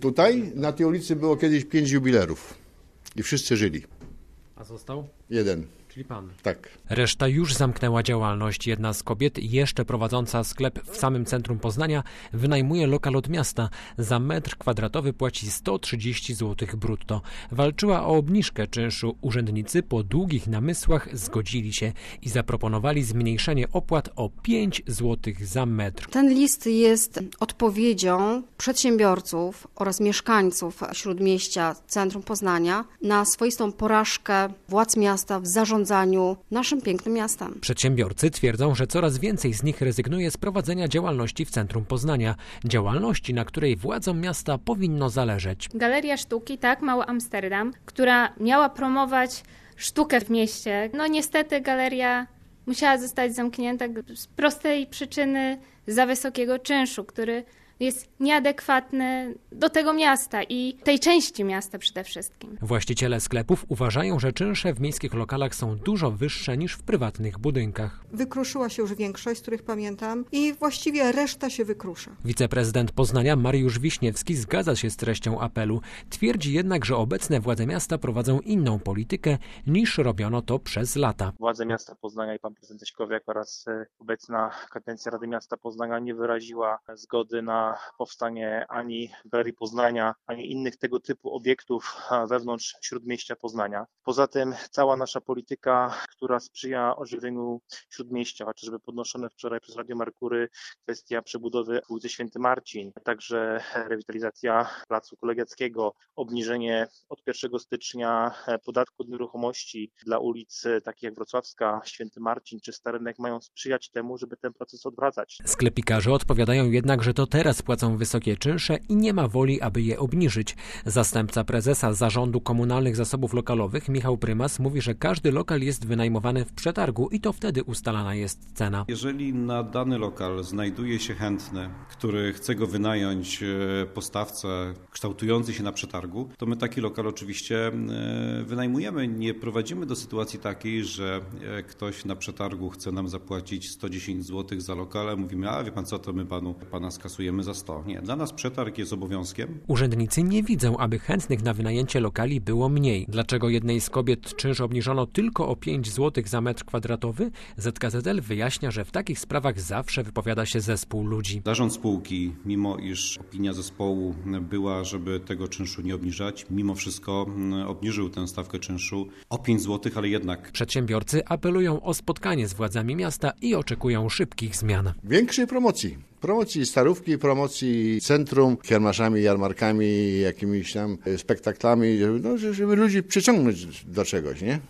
Tutaj na tej ulicy było kiedyś 5 jubilerów i wszyscy żyli. A został? Jeden. Czyli pan. Tak. Reszta już zamknęła działalność. Jedna z kobiet, jeszcze prowadząca sklep w samym centrum Poznania, wynajmuje lokal od miasta. Za metr kwadratowy płaci 130 zł brutto. Walczyła o obniżkę czynszu. Urzędnicy po długich namysłach zgodzili się i zaproponowali zmniejszenie opłat o 5 zł za metr. Ten list jest odpowiedzią przedsiębiorców oraz mieszkańców Śródmieścia, centrum Poznania, na swoistą porażkę władz miasta w zarządzaniu naszym pięknym miastem. Przedsiębiorcy twierdzą, że coraz więcej z nich rezygnuje z prowadzenia działalności w centrum Poznania. Działalności, na której władzom miasta powinno zależeć. Galeria Sztuki, tak, Mały Amsterdam, która miała promować sztukę w mieście. No niestety galeria musiała zostać zamknięta z prostej przyczyny za wysokiego czynszu, który jest nieadekwatny do tego miasta i tej części miasta przede wszystkim. Właściciele sklepów uważają, że czynsze w miejskich lokalach są dużo wyższe niż w prywatnych budynkach. Wykruszyła się już większość, z których pamiętam, i właściwie reszta się wykrusza. Wiceprezydent Poznania Mariusz Wiśniewski zgadza się z treścią apelu. Twierdzi jednak, że obecne władze miasta prowadzą inną politykę niż robiono to przez lata. Władze miasta Poznania i pan prezydent Jaśkowiak oraz obecna kadencja Rady Miasta Poznania nie wyraziła zgody na powstanie ani Galerii Poznania, ani innych tego typu obiektów wewnątrz Śródmieścia Poznania. Poza tym cała nasza polityka, która sprzyja ożywieniu Śródmieścia, chociażby podnoszone wczoraj przez Radio Merkury kwestia przebudowy ulicy Święty Marcin, także rewitalizacja Placu Kolegiackiego, obniżenie od 1 stycznia podatku od nieruchomości dla ulic takich jak Wrocławska, Święty Marcin czy Stary Rynek mają sprzyjać temu, żeby ten proces odwracać. Sklepikarze odpowiadają jednak, że to teraz płacą wysokie czynsze i nie ma woli, aby je obniżyć. Zastępca prezesa Zarządu Komunalnych Zasobów Lokalowych Michał Prymas mówi, że każdy lokal jest wynajmowany w przetargu i to wtedy ustalana jest cena. Jeżeli na dany lokal znajduje się chętny, który chce go wynająć postawca kształtujący się na przetargu, to my taki lokal oczywiście wynajmujemy. Nie prowadzimy do sytuacji takiej, że ktoś na przetargu chce nam zapłacić 110 zł za lokal, a mówimy, a wie pan co, to my pana skasujemy za 100. Nie, dla nas przetarg jest obowiązkiem. Urzędnicy nie widzą, aby chętnych na wynajęcie lokali było mniej. Dlaczego jednej z kobiet czynsz obniżono tylko o 5 zł za metr kwadratowy? ZKZL wyjaśnia, że w takich sprawach zawsze wypowiada się zespół ludzi. Zarząd spółki, mimo iż opinia zespołu była, żeby tego czynszu nie obniżać, mimo wszystko obniżył tę stawkę czynszu o 5 zł, ale jednak. Przedsiębiorcy apelują o spotkanie z władzami miasta i oczekują szybkich zmian. Większej promocji starówki, promocji centrum, kiermaszami, jarmarkami, jakimiś tam spektaklami, no, żeby ludzi przyciągnąć do czegoś, nie?